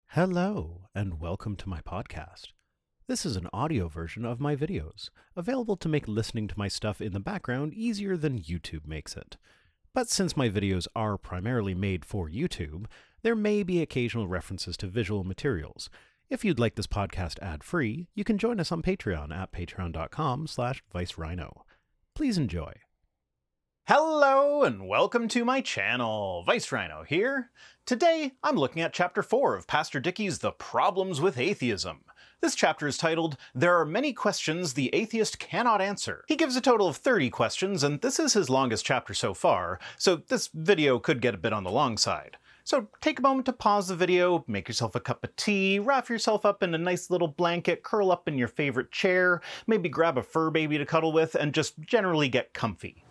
Hello, and welcome to my podcast. This is an audio version of my videos, available to make listening to my stuff in the background easier than YouTube makes it. But since my videos are primarily made for YouTube, there may be occasional references to visual materials. If you'd like this podcast ad-free, you can join us on Patreon at patreon.com/ViceRhino. Please enjoy. Hello and welcome to my channel, ViceRhino here. Today, I'm looking at Chapter 4 of Pastor Dickey's The Problems with Atheism. This chapter is titled, There Are Many Questions the Atheist Cannot Answer. He gives a total of 30 questions, and this is his longest chapter so far, so this video could get a bit on the long side. So take a moment to pause the video, make yourself a cup of tea, wrap yourself up in a nice little blanket, curl up in your favorite chair, maybe grab a fur baby to cuddle with, and just generally get comfy.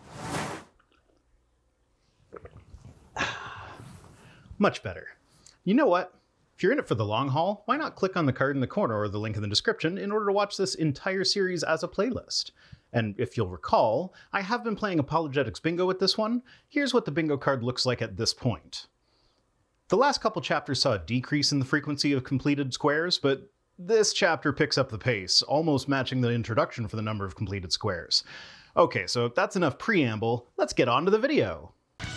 Much better. You know what? If you're in it for the long haul, why not click on the card in the corner or the link in the description in order to watch this entire series as a playlist? And if you'll recall, I have been playing Apologetics Bingo with this one. Here's what the bingo card looks like at this point. The last couple chapters saw a decrease in the frequency of completed squares, but this chapter picks up the pace, almost matching the introduction for the number of completed squares. Okay, so that's enough preamble. Let's get on to the video.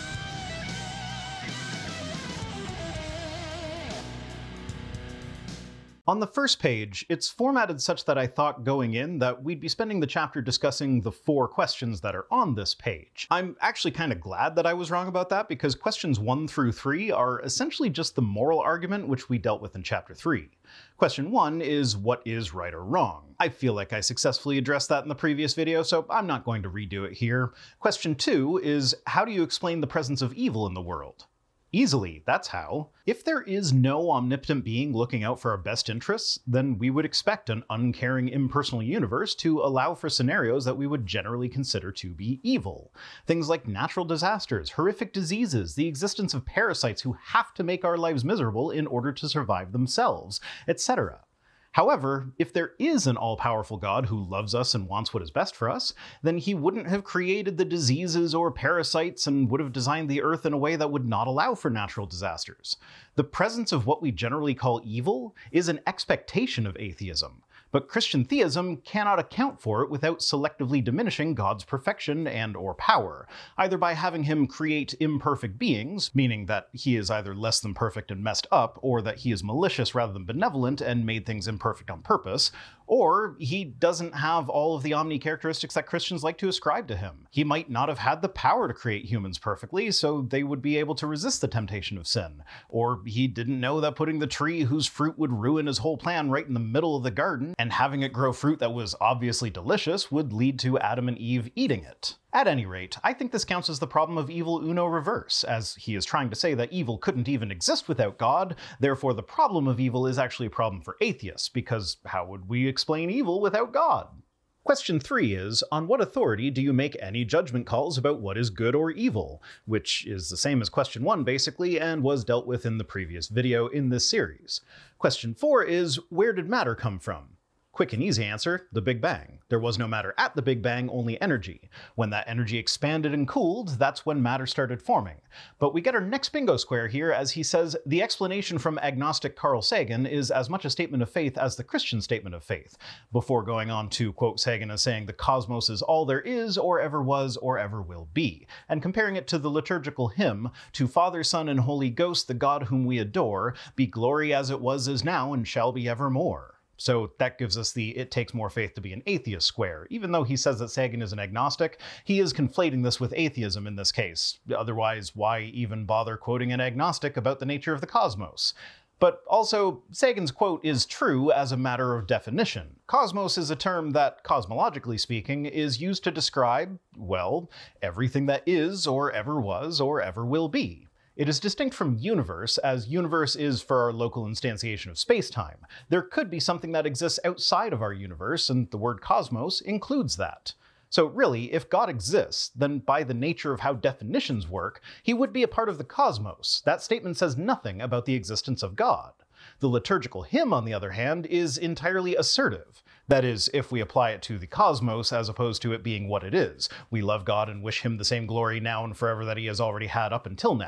On the first page, it's formatted such that I thought going in that we'd be spending the chapter discussing the 4 questions that are on this page. I'm actually kind of glad that I was wrong about that because questions 1 through 3 are essentially just the moral argument which we dealt with in chapter 3. Question 1 is what is right or wrong. I feel like I successfully addressed that in the previous video, so I'm not going to redo it here. Question 2 is how do you explain the presence of evil in the world? Easily, that's how. If there is no omnipotent being looking out for our best interests, then we would expect an uncaring, impersonal universe to allow for scenarios that we would generally consider to be evil. Things like natural disasters, horrific diseases, the existence of parasites who have to make our lives miserable in order to survive themselves, etc. However, if there is an all-powerful God who loves us and wants what is best for us, then he wouldn't have created the diseases or parasites and would have designed the earth in a way that would not allow for natural disasters. The presence of what we generally call evil is an expectation of atheism, but Christian theism cannot account for it without selectively diminishing God's perfection and or power, either by having him create imperfect beings, meaning that he is either less than perfect and messed up, or that he is malicious rather than benevolent and made things imperfect on purpose, or he doesn't have all of the omni characteristics that Christians like to ascribe to him. He might not have had the power to create humans perfectly, so they would be able to resist the temptation of sin. Or he didn't know that putting the tree whose fruit would ruin his whole plan right in the middle of the garden, and having it grow fruit that was obviously delicious, would lead to Adam and Eve eating it. At any rate, I think this counts as the problem of evil uno reverse, as he is trying to say that evil couldn't even exist without God, therefore the problem of evil is actually a problem for atheists, because how would we explain evil without God? Question 3 is, on what authority do you make any judgment calls about what is good or evil? Which is the same as question 1 basically, and was dealt with in the previous video in this series. Question 4 is, where did matter come from? Quick and easy answer, the Big Bang. There was no matter at the Big Bang, only energy. When that energy expanded and cooled, that's when matter started forming. But we get our next bingo square here as he says, the explanation from agnostic Carl Sagan is as much a statement of faith as the Christian statement of faith, before going on to quote Sagan as saying the cosmos is all there is, or ever was, or ever will be, and comparing it to the liturgical hymn, to Father, Son, and Holy Ghost, the God whom we adore, be glory as it was, is now, and shall be evermore. So that gives us the it takes more faith to be an atheist square. Even though he says that Sagan is an agnostic, he is conflating this with atheism in this case. Otherwise, why even bother quoting an agnostic about the nature of the cosmos? But also, Sagan's quote is true as a matter of definition. Cosmos is a term that, cosmologically speaking, is used to describe, well, everything that is, or ever was, or ever will be. It is distinct from universe, as universe is for our local instantiation of space-time. There could be something that exists outside of our universe, and the word cosmos includes that. So really, if God exists, then by the nature of how definitions work, he would be a part of the cosmos. That statement says nothing about the existence of God. The liturgical hymn, on the other hand, is entirely assertive. That is, if we apply it to the cosmos as opposed to it being what it is. We love God and wish him the same glory now and forever that he has already had up until now.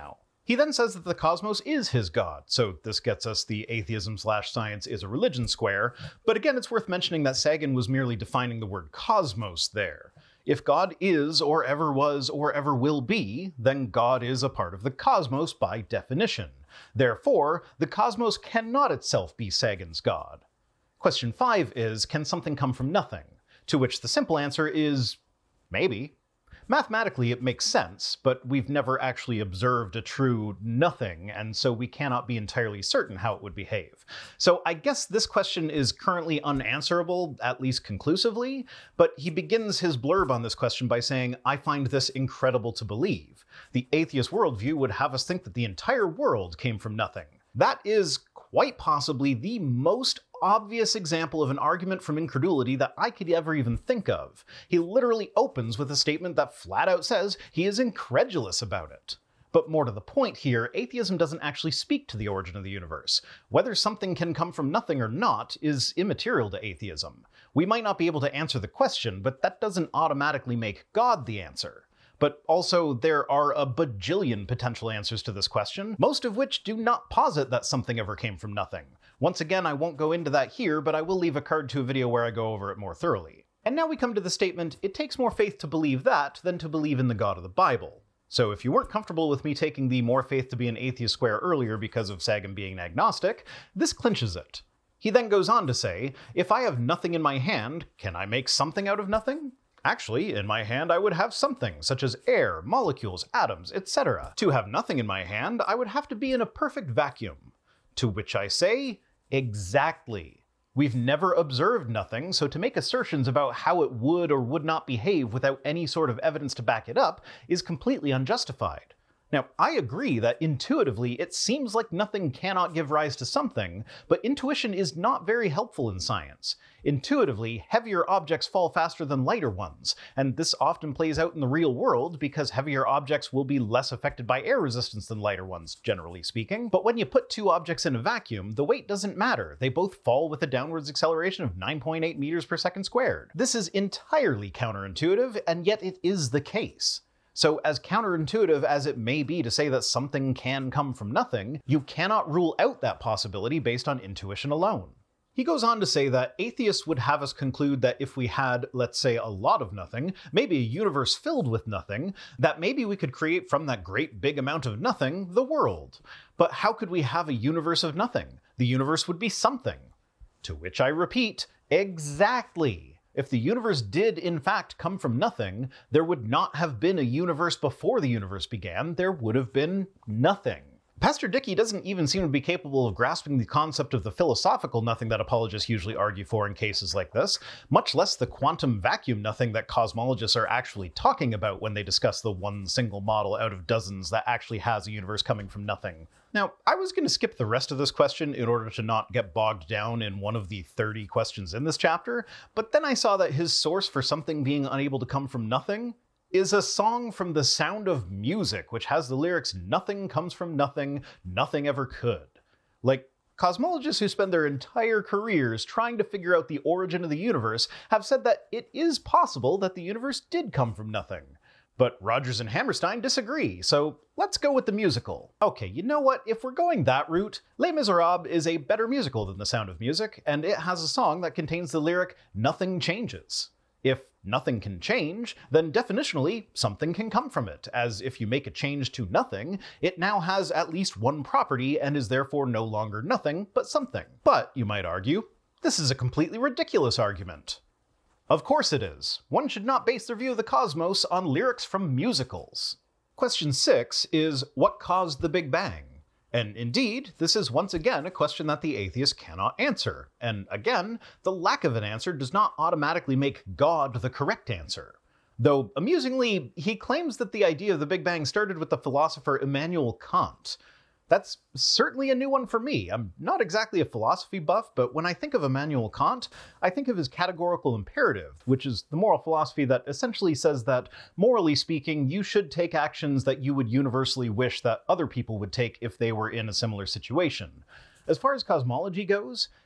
He then says that the cosmos is his god, so this gets us the atheism/science is a religion square, but again it's worth mentioning that Sagan was merely defining the word cosmos there. If God is, or ever was, or ever will be, then God is a part of the cosmos by definition. Therefore, the cosmos cannot itself be Sagan's god. Question 5 is, can something come from nothing? To which the simple answer is, maybe. Mathematically, it makes sense, but we've never actually observed a true nothing, and so we cannot be entirely certain how it would behave. So I guess this question is currently unanswerable, at least conclusively, but he begins his blurb on this question by saying, I find this incredible to believe. The atheist worldview would have us think that the entire world came from nothing. That is quite possibly the most obvious example of an argument from incredulity that I could ever even think of. He literally opens with a statement that flat out says he is incredulous about it. But more to the point here, atheism doesn't actually speak to the origin of the universe. Whether something can come from nothing or not is immaterial to atheism. We might not be able to answer the question, but that doesn't automatically make God the answer. But also, there are a bajillion potential answers to this question, most of which do not posit that something ever came from nothing. Once again, I won't go into that here, but I will leave a card to a video where I go over it more thoroughly. And now we come to the statement, it takes more faith to believe that than to believe in the God of the Bible. So if you weren't comfortable with me taking the more faith to be an atheist square earlier because of Sagan being an agnostic, this clinches it. He then goes on to say, if I have nothing in my hand, can I make something out of nothing? Actually, in my hand I would have something, such as air, molecules, atoms, etc. To have nothing in my hand, I would have to be in a perfect vacuum. To which I say, exactly. We've never observed nothing, so to make assertions about how it would or would not behave without any sort of evidence to back it up is completely unjustified. Now, I agree that intuitively it seems like nothing cannot give rise to something, but intuition is not very helpful in science. Intuitively, heavier objects fall faster than lighter ones, and this often plays out in the real world because heavier objects will be less affected by air resistance than lighter ones, generally speaking. But when you put two objects in a vacuum, the weight doesn't matter. They both fall with a downwards acceleration of 9.8 meters per second squared. This is entirely counterintuitive, and yet it is the case. So as counterintuitive as it may be to say that something can come from nothing, you cannot rule out that possibility based on intuition alone. He goes on to say that atheists would have us conclude that if we had, let's say, a lot of nothing, maybe a universe filled with nothing, that maybe we could create from that great big amount of nothing the world. But how could we have a universe of nothing? The universe would be something. To which I repeat, exactly. If the universe did in fact come from nothing, there would not have been a universe before the universe began, there would have been nothing. Pastor Dickey doesn't even seem to be capable of grasping the concept of the philosophical nothing that apologists usually argue for in cases like this, much less the quantum vacuum nothing that cosmologists are actually talking about when they discuss the one single model out of dozens that actually has a universe coming from nothing. Now, I was going to skip the rest of this question in order to not get bogged down in one of the 30 questions in this chapter, but then I saw that his source for something being unable to come from nothing is a song from The Sound of Music, which has the lyrics, "Nothing comes from nothing, nothing ever could." Like, cosmologists who spend their entire careers trying to figure out the origin of the universe have said that it is possible that the universe did come from nothing. But Rodgers and Hammerstein disagree, so let's go with the musical. Okay, you know what? If we're going that route, Les Miserables is a better musical than The Sound of Music, and it has a song that contains the lyric, "Nothing changes." If nothing can change, then definitionally, something can come from it, as if you make a change to nothing, it now has at least one property and is therefore no longer nothing, but something. But, you might argue, this is a completely ridiculous argument. Of course it is. One should not base their view of the cosmos on lyrics from musicals. Question 6 is, what caused the Big Bang? And indeed, this is once again a question that the atheist cannot answer. And again, the lack of an answer does not automatically make God the correct answer. Though, amusingly, he claims that the idea of the Big Bang started with the philosopher Immanuel Kant. That's certainly a new one for me. I'm not exactly a philosophy buff, but when I think of Immanuel Kant, I think of his categorical imperative, which is the moral philosophy that essentially says that, morally speaking, you should take actions that you would universally wish that other people would take if they were in a similar situation. As far as cosmology goes,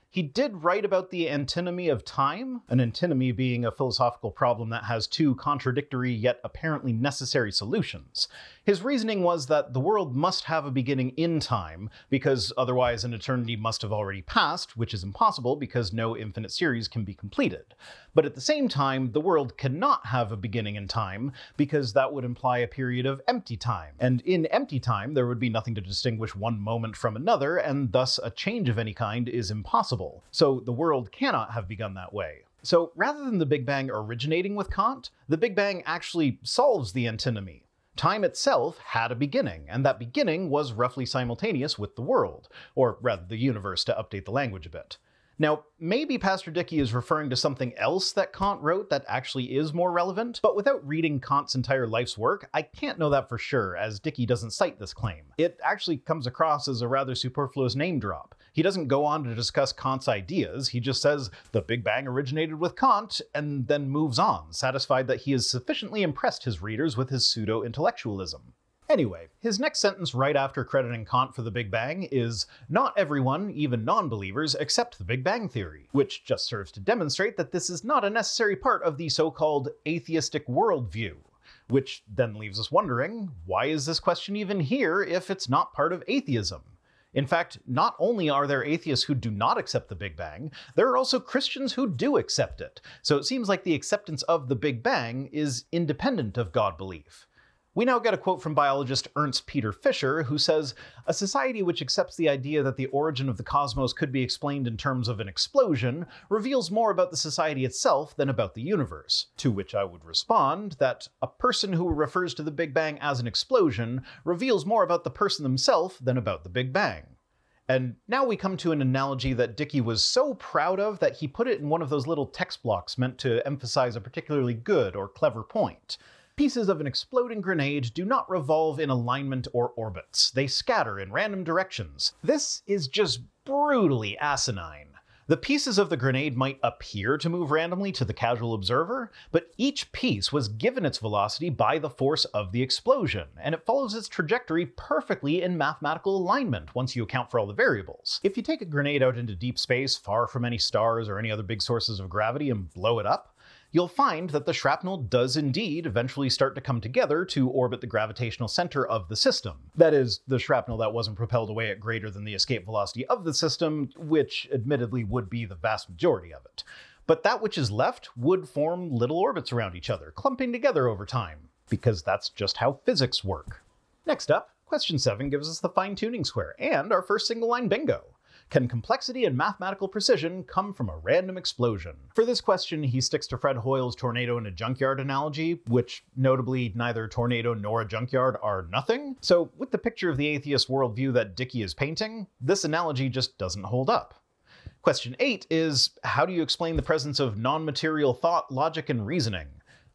He did write about the antinomy of time, an antinomy being a philosophical problem that has two contradictory yet apparently necessary solutions. His reasoning was that the world must have a beginning in time, because otherwise an eternity must have already passed, which is impossible because no infinite series can be completed. But at the same time, the world cannot have a beginning in time, because that would imply a period of empty time. And in empty time, there would be nothing to distinguish one moment from another, and thus a change of any kind is impossible. So the world cannot have begun that way. So rather than the Big Bang originating with Kant, the Big Bang actually solves the antinomy. Time itself had a beginning, and that beginning was roughly simultaneous with the world, or rather the universe to update the language a bit. Now, maybe Pastor Dickey is referring to something else that Kant wrote that actually is more relevant, but without reading Kant's entire life's work, I can't know that for sure, as Dickey doesn't cite this claim. It actually comes across as a rather superfluous name drop. He doesn't go on to discuss Kant's ideas, he just says the Big Bang originated with Kant, and then moves on, satisfied that he has sufficiently impressed his readers with his pseudo-intellectualism. Anyway, his next sentence right after crediting Kant for the Big Bang is, "Not everyone, even non-believers, accept the Big Bang theory," which just serves to demonstrate that this is not a necessary part of the so-called atheistic worldview. Which then leaves us wondering, why is this question even here if it's not part of atheism? In fact, not only are there atheists who do not accept the Big Bang, there are also Christians who do accept it. So it seems like the acceptance of the Big Bang is independent of God belief. We now get a quote from biologist Ernst Peter Fischer, who says, "A society which accepts the idea that the origin of the cosmos could be explained in terms of an explosion reveals more about the society itself than about the universe." To which I would respond that a person who refers to the Big Bang as an explosion reveals more about the person themselves than about the Big Bang. And now we come to an analogy that Dickey was so proud of that he put it in one of those little text blocks meant to emphasize a particularly good or clever point. Pieces of an exploding grenade do not revolve in alignment or orbits. They scatter in random directions. This is just brutally asinine. The pieces of the grenade might appear to move randomly to the casual observer, but each piece was given its velocity by the force of the explosion, and it follows its trajectory perfectly in mathematical alignment once you account for all the variables. If you take a grenade out into deep space, far from any stars or any other big sources of gravity, and blow it up, you'll find that the shrapnel does indeed eventually start to come together to orbit the gravitational center of the system. That is, the shrapnel that wasn't propelled away at greater than the escape velocity of the system, which admittedly would be the vast majority of it. But that which is left would form little orbits around each other, clumping together over time, because that's just how physics work. Next up, question 7 gives us the fine-tuning square, and our first single-line bingo. Can complexity and mathematical precision come from a random explosion? For this question, he sticks to Fred Hoyle's tornado in a junkyard analogy, which notably neither a tornado nor a junkyard are nothing. So with the picture of the atheist worldview that Dickey is painting, this analogy just doesn't hold up. Question 8 is, how do you explain the presence of non-material thought, logic, and reasoning?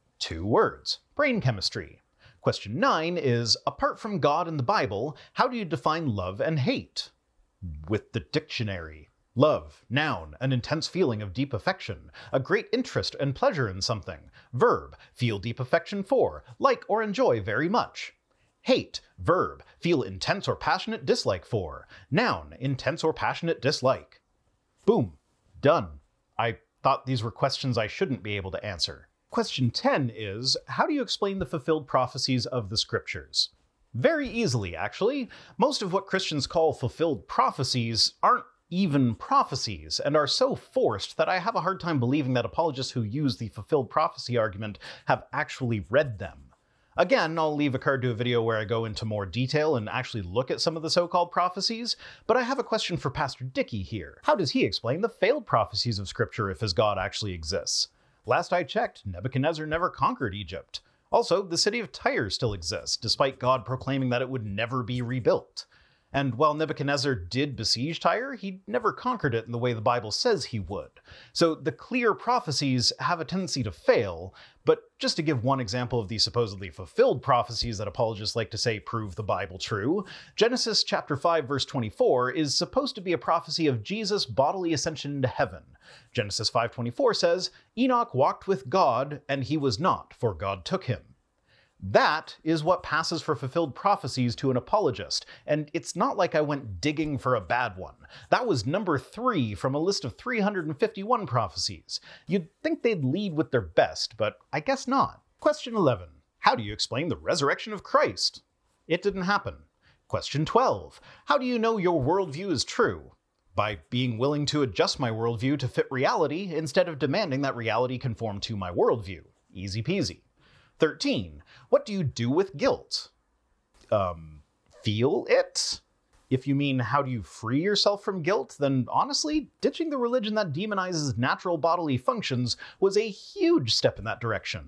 2 words, brain chemistry. Question 9 is, apart from God and the Bible, how do you define love and hate? With the dictionary. Love, noun, an intense feeling of deep affection, a great interest and pleasure in something. Verb, feel deep affection for, like or enjoy very much. Hate, verb, feel intense or passionate dislike for. Noun, intense or passionate dislike. Boom. Done. I thought these were questions I shouldn't be able to answer. Question 10 is, how do you explain the fulfilled prophecies of the scriptures? Very easily, actually. Most of what Christians call fulfilled prophecies aren't even prophecies, and are so forced that I have a hard time believing that apologists who use the fulfilled prophecy argument have actually read them. Again, I'll leave a card to a video where I go into more detail and actually look at some of the so-called prophecies, but I have a question for Pastor Dickey here. How does he explain the failed prophecies of Scripture if his God actually exists? Last I checked, Nebuchadnezzar never conquered Egypt. Also, the city of Tyre still exists, despite God proclaiming that it would never be rebuilt. And while Nebuchadnezzar did besiege Tyre, he never conquered it in the way the Bible says he would. So the clear prophecies have a tendency to fail, but just to give one example of the supposedly fulfilled prophecies that apologists like to say prove the Bible true, Genesis chapter 5 verse 24 is supposed to be a prophecy of Jesus' bodily ascension into heaven. Genesis 5:24 says, Enoch walked with God, and he was not, for God took him. That is what passes for fulfilled prophecies to an apologist, and it's not like I went digging for a bad one. That was number 3 from a list of 351 prophecies. You'd think they'd lead with their best, but I guess not. Question 11. How do you explain the resurrection of Christ? It didn't happen. Question 12. How do you know your worldview is true? By being willing to adjust my worldview to fit reality instead of demanding that reality conform to my worldview. Easy peasy. 13. What do you do with guilt? Feel it? If you mean how do you free yourself from guilt, then honestly, ditching the religion that demonizes natural bodily functions was a huge step in that direction.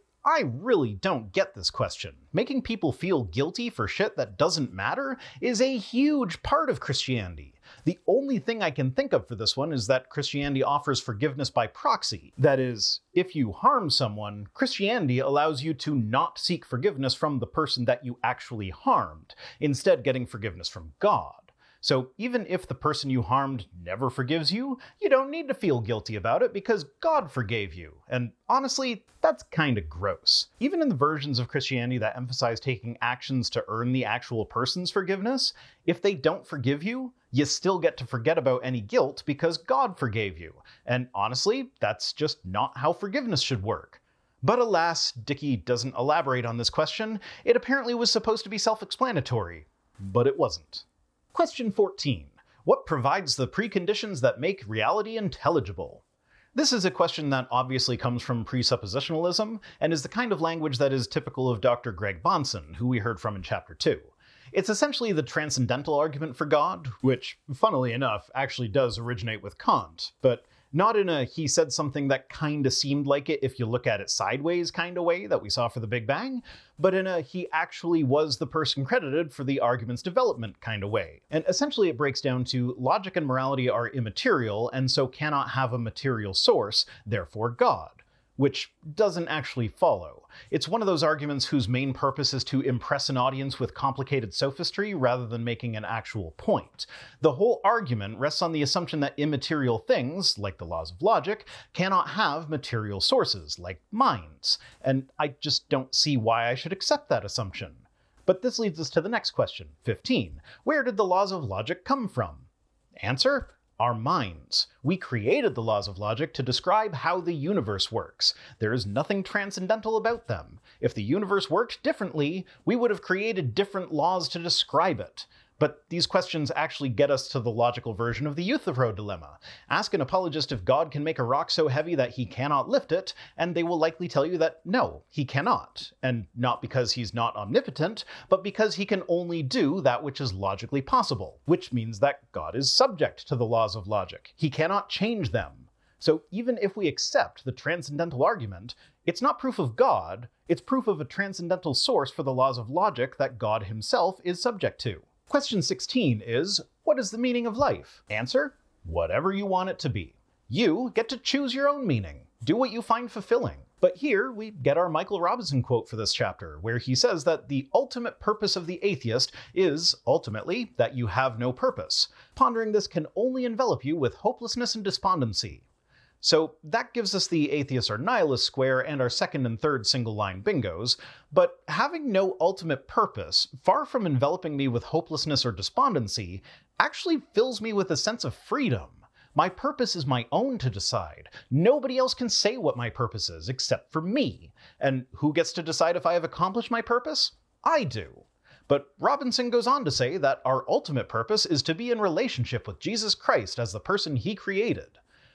I really don't get this question. Making people feel guilty for shit that doesn't matter is a huge part of Christianity. The only thing I can think of for this one is that Christianity offers forgiveness by proxy. That is, if you harm someone, Christianity allows you to not seek forgiveness from the person that you actually harmed, instead getting forgiveness from God. So even if the person you harmed never forgives you, you don't need to feel guilty about it because God forgave you. And honestly, that's kinda gross. Even in the versions of Christianity that emphasize taking actions to earn the actual person's forgiveness, if they don't forgive you, you still get to forget about any guilt because God forgave you. And honestly, that's just not how forgiveness should work. But alas, Dickey doesn't elaborate on this question. It apparently was supposed to be self-explanatory, but it wasn't. Question 14. What provides the preconditions that make reality intelligible? This is a question that obviously comes from presuppositionalism, and is the kind of language that is typical of Dr. Greg Bahnsen, who we heard from in Chapter 2. It's essentially the transcendental argument for God, which, funnily enough, actually does originate with Kant, but not in a he said something that kinda seemed like it if you look at it sideways kinda way that we saw for the Big Bang, but in a he actually was the person credited for the argument's development kinda way. And essentially it breaks down to logic and morality are immaterial and so cannot have a material source, therefore God. Which doesn't actually follow. It's one of those arguments whose main purpose is to impress an audience with complicated sophistry rather than making an actual point. The whole argument rests on the assumption that immaterial things, like the laws of logic, cannot have material sources, like minds, and I just don't see why I should accept that assumption. But this leads us to the next question, 15. Where did the laws of logic come from? Answer? Our minds. We created the laws of logic to describe how the universe works. There is nothing transcendental about them. If the universe worked differently, we would have created different laws to describe it. But these questions actually get us to the logical version of the Euthyphro dilemma. Ask an apologist if God can make a rock so heavy that he cannot lift it, and they will likely tell you that no, he cannot. And not because he's not omnipotent, but because he can only do that which is logically possible, which means that God is subject to the laws of logic. He cannot change them. So even if we accept the transcendental argument, it's not proof of God, it's proof of a transcendental source for the laws of logic that God himself is subject to. Question 16 is, what is the meaning of life? Answer, whatever you want it to be. You get to choose your own meaning. Do what you find fulfilling. But here we get our Michael Robinson quote for this chapter, where he says that the ultimate purpose of the atheist is, ultimately, that you have no purpose. Pondering this can only envelop you with hopelessness and despondency. So that gives us the atheist or nihilist square and our second and third single line bingos, but having no ultimate purpose, far from enveloping me with hopelessness or despondency, actually fills me with a sense of freedom. My purpose is my own to decide. Nobody else can say what my purpose is except for me. And who gets to decide if I have accomplished my purpose? I do. But Robinson goes on to say that our ultimate purpose is to be in relationship with Jesus Christ as the person he created.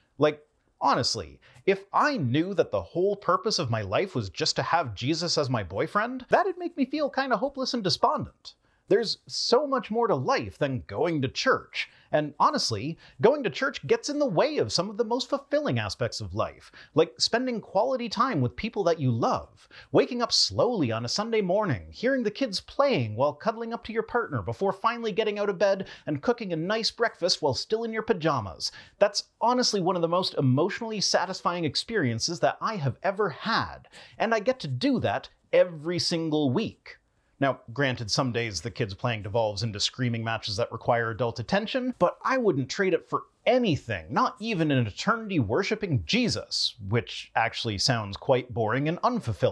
Honestly, if I knew that the whole purpose of my life was just to have Jesus as my boyfriend, that'd make me feel kinda hopeless and despondent. There's so much more to life than going to church. And honestly, going to church gets in the way of some of the most fulfilling aspects of life, like spending quality time with people that you love, waking up slowly on a Sunday morning, hearing the kids playing while cuddling up to your partner before finally getting out of bed and cooking a nice breakfast while still in your pajamas. That's honestly one of the most emotionally satisfying experiences that I have ever had, and I get to do that every single week. Now, granted, some days the kids playing devolves into screaming matches that require adult attention, but I wouldn't trade it for anything, not even an eternity worshipping Jesus, which actually sounds quite boring and unfulfilling.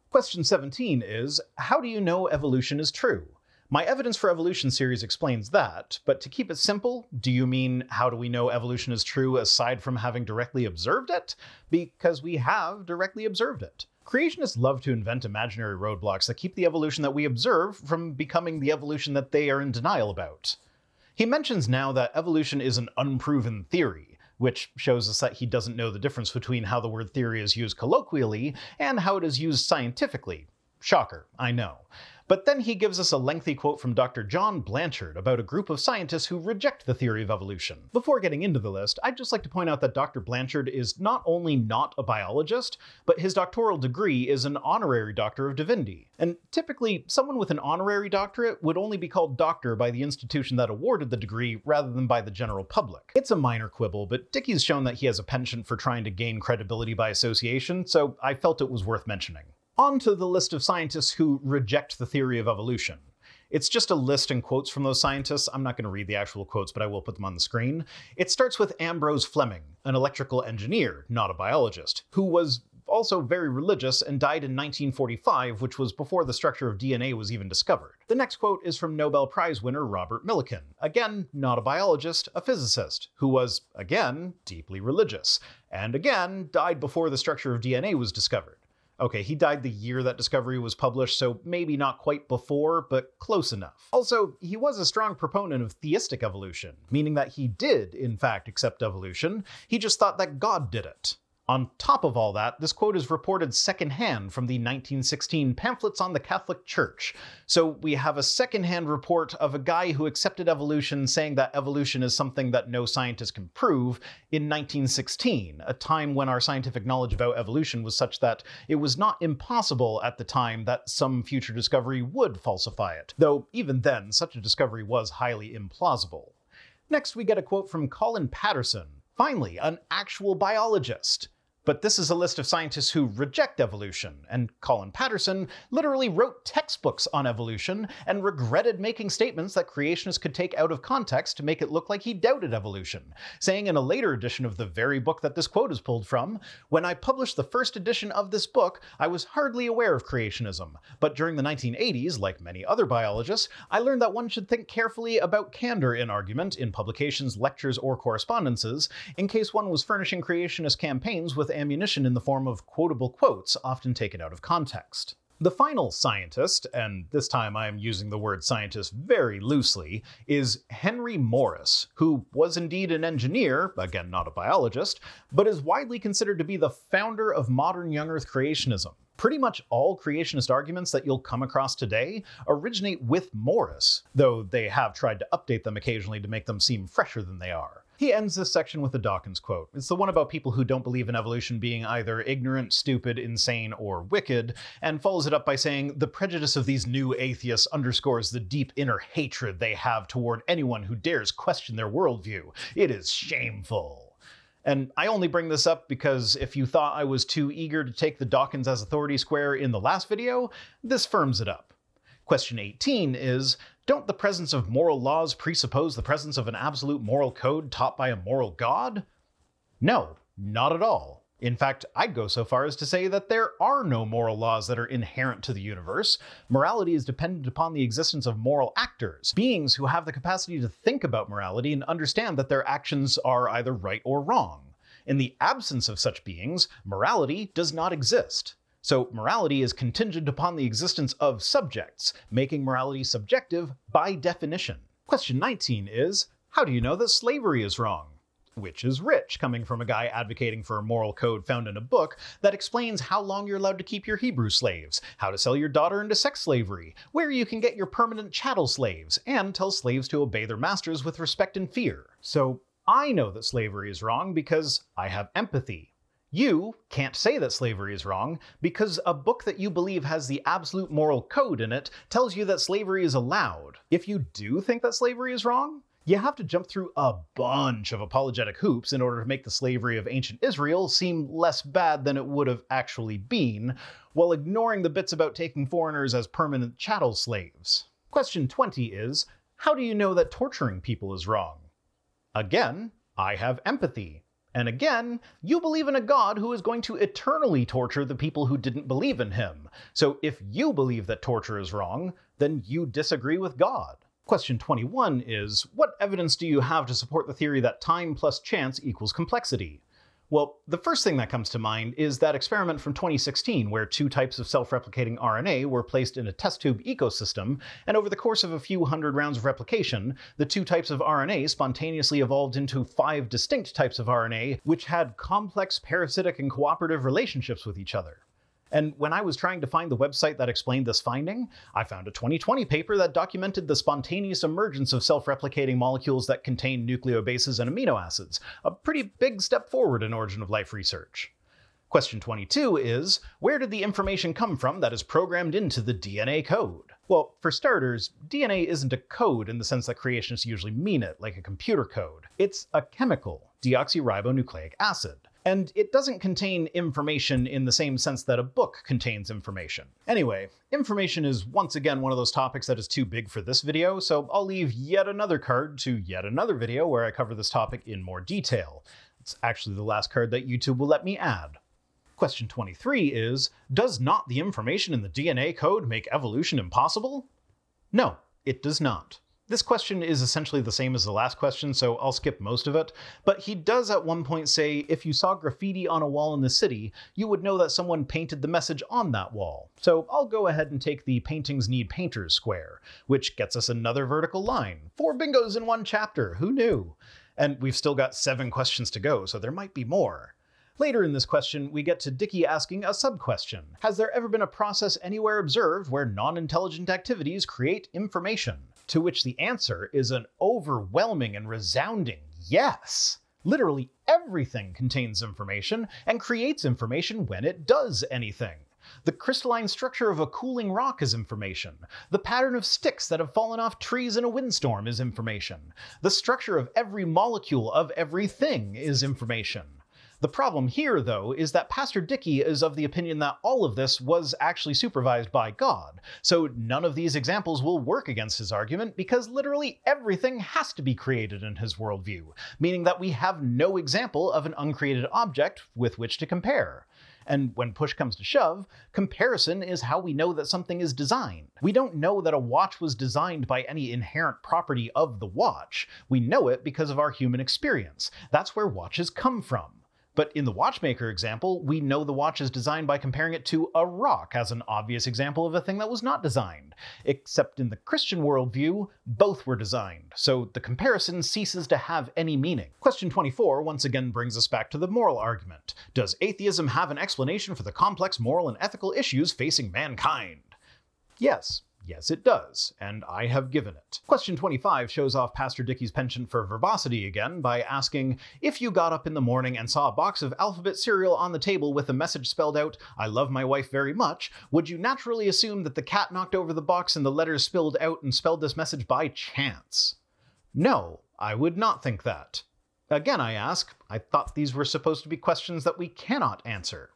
Question 17 is, how do you know evolution is true? My Evidence for Evolution series explains that, but to keep it simple, do you mean how do we know evolution is true aside from having directly observed it? Because we have directly observed it. Creationists love to invent imaginary roadblocks that keep the evolution that we observe from becoming the evolution that they are in denial about. He mentions now that evolution is an unproven theory, which shows us that he doesn't know the difference between how the word theory is used colloquially and how it is used scientifically. Shocker, I know. But then he gives us a lengthy quote from Dr. John Blanchard about a group of scientists who reject the theory of evolution. Before getting into the list, I'd just like to point out that Dr. Blanchard is not only not a biologist, but his doctoral degree is an honorary Doctor of Divinity. And typically, someone with an honorary doctorate would only be called doctor by the institution that awarded the degree rather than by the general public. It's a minor quibble, but Dickey's shown that he has a penchant for trying to gain credibility by association, so I felt it was worth mentioning. On to the list of scientists who reject the theory of evolution. It's just a list and quotes from those scientists. I'm not going to read the actual quotes, but I will put them on the screen. It starts with Ambrose Fleming, an electrical engineer, not a biologist, who was also very religious and died in 1945, which was before the structure of DNA was even discovered. The next quote is from Nobel Prize winner Robert Millikan, again, not a biologist, a physicist, who was, again, deeply religious, and again, died before the structure of DNA was discovered. Okay, he died the year that discovery was published, so maybe not quite before, but close enough. Also, he was a strong proponent of theistic evolution, meaning that he did, in fact, accept evolution. He just thought that God did it. On top of all that, this quote is reported secondhand from the 1916 pamphlets on the Catholic Church. So we have a secondhand report of a guy who accepted evolution saying that evolution is something that no scientist can prove in 1916, a time when our scientific knowledge about evolution was such that it was not impossible at the time that some future discovery would falsify it, though even then, such a discovery was highly implausible. Next, we get a quote from Colin Patterson, finally, an actual biologist. But this is a list of scientists who reject evolution, and Colin Patterson literally wrote textbooks on evolution and regretted making statements that creationists could take out of context to make it look like he doubted evolution, saying in a later edition of the very book that this quote is pulled from, "When I published the first edition of this book, I was hardly aware of creationism, but during the 1980s, like many other biologists, I learned that one should think carefully about candor in argument in publications, lectures, or correspondences, in case one was furnishing creationist campaigns with ammunition in the form of quotable quotes, often taken out of context." The final scientist, and this time I am using the word scientist very loosely, is Henry Morris, who was indeed an engineer, again not a biologist, but is widely considered to be the founder of modern young Earth creationism. Pretty much all creationist arguments that you'll come across today originate with Morris, though they have tried to update them occasionally to make them seem fresher than they are. He ends this section with a Dawkins quote. It's the one about people who don't believe in evolution being either ignorant, stupid, insane, or wicked, and follows it up by saying, "The prejudice of these new atheists underscores the deep inner hatred they have toward anyone who dares question their worldview. It is shameful." And I only bring this up because if you thought I was too eager to take the Dawkins as authority square in the last video, this firms it up. Question 18 is, don't the presence of moral laws presuppose the presence of an absolute moral code taught by a moral God? No, not at all. In fact, I'd go so far as to say that there are no moral laws that are inherent to the universe. Morality is dependent upon the existence of moral actors, beings who have the capacity to think about morality and understand that their actions are either right or wrong. In the absence of such beings, morality does not exist. So morality is contingent upon the existence of subjects, making morality subjective by definition. Question 19 is, how do you know that slavery is wrong? Which is rich, coming from a guy advocating for a moral code found in a book that explains how long you're allowed to keep your Hebrew slaves, how to sell your daughter into sex slavery, where you can get your permanent chattel slaves, and tells slaves to obey their masters with respect and fear. So I know that slavery is wrong because I have empathy. You can't say that slavery is wrong because a book that you believe has the absolute moral code in it tells you that slavery is allowed. If you do think that slavery is wrong, you have to jump through a bunch of apologetic hoops in order to make the slavery of ancient Israel seem less bad than it would have actually been, while ignoring the bits about taking foreigners as permanent chattel slaves. Question 20 is, how do you know that torturing people is wrong? Again, I have empathy. And again, you believe in a God who is going to eternally torture the people who didn't believe in him. So if you believe that torture is wrong, then you disagree with God. Question 21 is, what evidence do you have to support the theory that time plus chance equals complexity? Well, the first thing that comes to mind is that experiment from 2016 where 2 types of self-replicating RNA were placed in a test tube ecosystem, and over the course of a few hundred rounds of replication, the 2 types of RNA spontaneously evolved into 5 distinct types of RNA, which had complex parasitic and cooperative relationships with each other. And when I was trying to find the website that explained this finding, I found a 2020 paper that documented the spontaneous emergence of self-replicating molecules that contain nucleobases and amino acids, a pretty big step forward in origin of life research. Question 22 is, where did the information come from that is programmed into the DNA code? Well, for starters, DNA isn't a code in the sense that creationists usually mean it, like a computer code. It's a chemical, deoxyribonucleic acid. And it doesn't contain information in the same sense that a book contains information. Anyway, information is once again one of those topics that is too big for this video, so I'll leave yet another card to yet another video where I cover this topic in more detail. It's actually the last card that YouTube will let me add. Question 23 is, does not the information in the DNA code make evolution impossible? No, it does not. This question is essentially the same as the last question, so I'll skip most of it, but he does at one point say if you saw graffiti on a wall in the city, you would know that someone painted the message on that wall. So I'll go ahead and take the paintings need painters square, which gets us another vertical line. 4 bingos in 1 chapter, who knew? And we've still got 7 questions to go, so there might be more. Later in this question, we get to Dickey asking a sub-question. Has there ever been a process anywhere observed where non-intelligent activities create information? To which the answer is an overwhelming and resounding yes. Literally everything contains information and creates information when it does anything. The crystalline structure of a cooling rock is information. The pattern of sticks that have fallen off trees in a windstorm is information. The structure of every molecule of everything is information. The problem here, though, is that Pastor Dickey is of the opinion that all of this was actually supervised by God, so none of these examples will work against his argument because literally everything has to be created in his worldview, meaning that we have no example of an uncreated object with which to compare. And when push comes to shove, comparison is how we know that something is designed. We don't know that a watch was designed by any inherent property of the watch. We know it because of our human experience. That's where watches come from. But in the watchmaker example, we know the watch is designed by comparing it to a rock as an obvious example of a thing that was not designed. Except in the Christian worldview, both were designed, so the comparison ceases to have any meaning. Question 24 once again brings us back to the moral argument. Does atheism have an explanation for the complex moral and ethical issues facing mankind? Yes. Yes, it does, and I have given it. Question 25 shows off Pastor Dickey's penchant for verbosity again by asking, if you got up in the morning and saw a box of alphabet cereal on the table with a message spelled out, "I love my wife very much," would you naturally assume that the cat knocked over the box and the letters spilled out and spelled this message by chance? No, I would not think that. Again, I ask, I thought these were supposed to be questions that we cannot answer.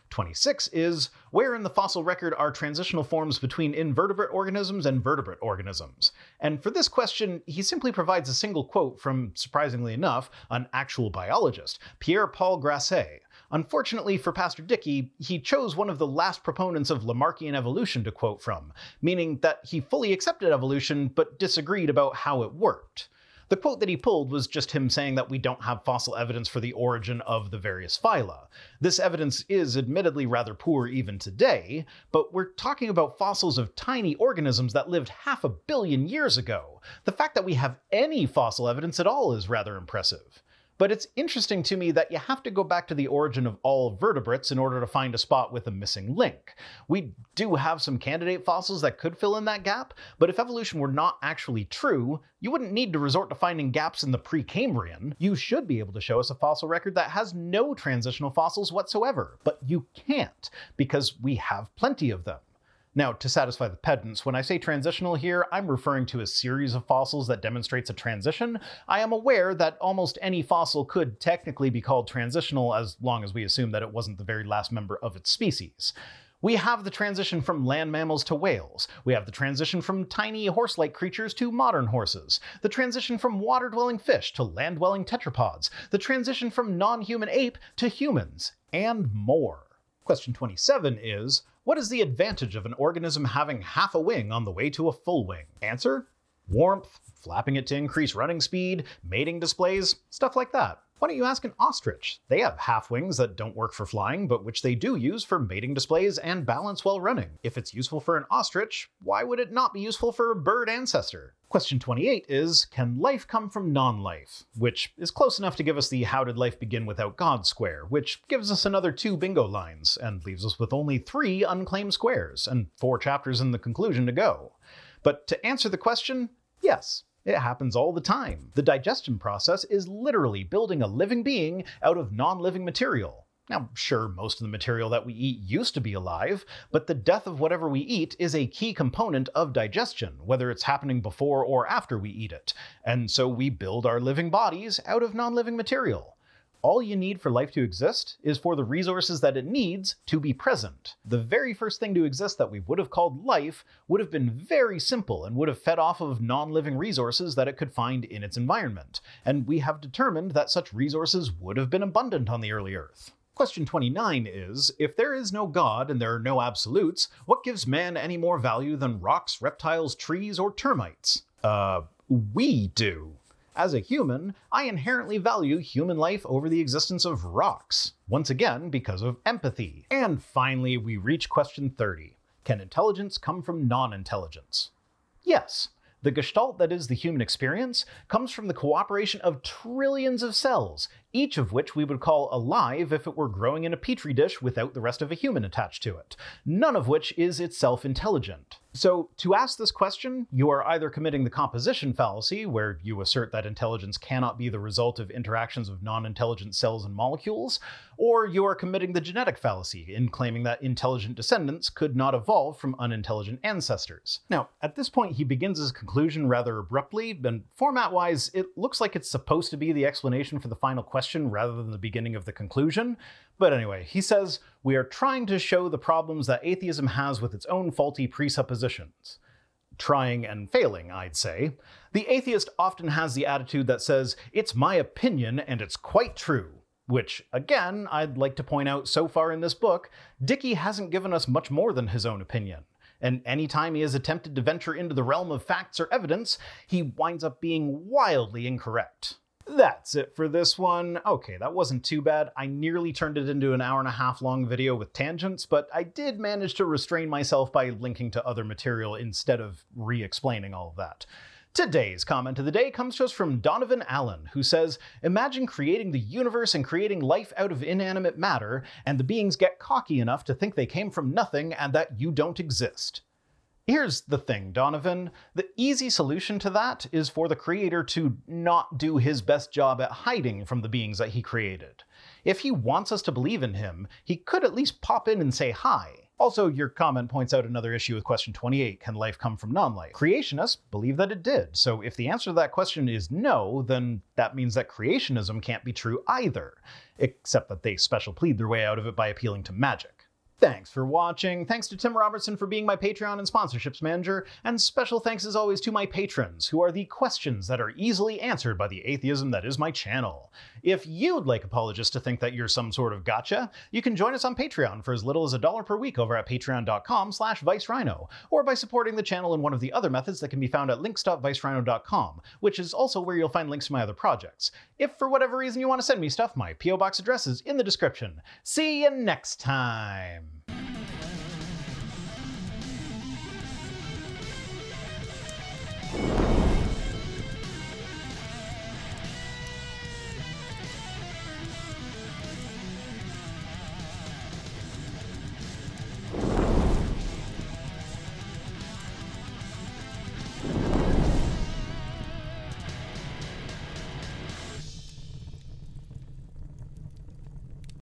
26 is, where in the fossil record are transitional forms between invertebrate organisms and vertebrate organisms? And for this question, he simply provides a single quote from, surprisingly enough, an actual biologist, Pierre-Paul Grasset. Unfortunately for Pastor Dickey, he chose one of the last proponents of Lamarckian evolution to quote from, meaning that he fully accepted evolution but disagreed about how it worked. The quote that he pulled was just him saying that we don't have fossil evidence for the origin of the various phyla. This evidence is admittedly rather poor even today, but we're talking about fossils of tiny organisms that lived 500 million years ago. The fact that we have any fossil evidence at all is rather impressive. But it's interesting to me that you have to go back to the origin of all vertebrates in order to find a spot with a missing link. We do have some candidate fossils that could fill in that gap, but if evolution were not actually true, you wouldn't need to resort to finding gaps in the Precambrian. You should be able to show us a fossil record that has no transitional fossils whatsoever, but you can't, because we have plenty of them. Now, to satisfy the pedants, when I say transitional here, I'm referring to a series of fossils that demonstrates a transition. I am aware that almost any fossil could technically be called transitional as long as we assume that it wasn't the very last member of its species. We have the transition from land mammals to whales. We have the transition from tiny horse-like creatures to modern horses. The transition from water-dwelling fish to land-dwelling tetrapods. The transition from non-human ape to humans. And more. Question 27 is, what is the advantage of an organism having half a wing on the way to a full wing? Answer: warmth, flapping it to increase running speed, mating displays, stuff like that. Why don't you ask an ostrich? They have half wings that don't work for flying, but which they do use for mating displays and balance while running. If it's useful for an ostrich, why would it not be useful for a bird ancestor? Question 28 is, can life come from non-life? Which is close enough to give us the how did life begin without God square, which gives us another 2 bingo lines, and leaves us with only 3 unclaimed squares, and 4 chapters in the conclusion to go. But to answer the question, yes. It happens all the time. The digestion process is literally building a living being out of non-living material. Now, sure, most of the material that we eat used to be alive, but the death of whatever we eat is a key component of digestion, whether it's happening before or after we eat it. And so we build our living bodies out of non-living material. All you need for life to exist is for the resources that it needs to be present. The very first thing to exist that we would have called life would have been very simple and would have fed off of non-living resources that it could find in its environment. And we have determined that such resources would have been abundant on the early Earth. Question 29 is, if there is no God and there are no absolutes, what gives man any more value than rocks, reptiles, trees, or termites? We do. As a human, I inherently value human life over the existence of rocks, once again because of empathy. And finally, we reach question 30. Can intelligence come from non-intelligence? Yes. The gestalt that is the human experience comes from the cooperation of trillions of cells, each of which we would call alive if it were growing in a petri dish without the rest of a human attached to it, none of which is itself intelligent. So, to ask this question, you are either committing the composition fallacy, where you assert that intelligence cannot be the result of interactions of non-intelligent cells and molecules, or you are committing the genetic fallacy in claiming that intelligent descendants could not evolve from unintelligent ancestors. Now, at this point he begins his conclusion rather abruptly, and format-wise, it looks like it's supposed to be the explanation for the final question rather than the beginning of the conclusion. But anyway, he says, we are trying to show the problems that atheism has with its own faulty presuppositions. Trying and failing, I'd say. The atheist often has the attitude that says, it's my opinion and it's quite true. Which, again, I'd like to point out so far in this book, Dickey hasn't given us much more than his own opinion. And anytime he has attempted to venture into the realm of facts or evidence, he winds up being wildly incorrect. That's it for this one. Okay, that wasn't too bad. I nearly turned it into an 1.5 hour long video with tangents, but I did manage to restrain myself by linking to other material instead of re-explaining all of that. Today's comment of the day comes to us from Donovan Allen, who says, imagine creating the universe and creating life out of inanimate matter, and the beings get cocky enough to think they came from nothing and that you don't exist. Here's the thing, Donovan. The easy solution to that is for the creator to not do his best job at hiding from the beings that he created. If he wants us to believe in him, he could at least pop in and say hi. Also, your comment points out another issue with question 28, can life come from non-life? Creationists believe that it did, so if the answer to that question is no, then that means that creationism can't be true either, except that they special plead their way out of it by appealing to magic. Thanks for watching, thanks to Tim Robertson for being my Patreon and sponsorships manager, and special thanks as always to my patrons, who are the questions that are easily answered by the atheism that is my channel. If you'd like apologists to think that you're some sort of gotcha, you can join us on Patreon for as little as $1 per week over at patreon.com/ViceRhino, or by supporting the channel in one of the other methods that can be found at links.vicerhino.com, which is also where you'll find links to my other projects. If for whatever reason you want to send me stuff, my P.O. Box address is in the description. See you next time!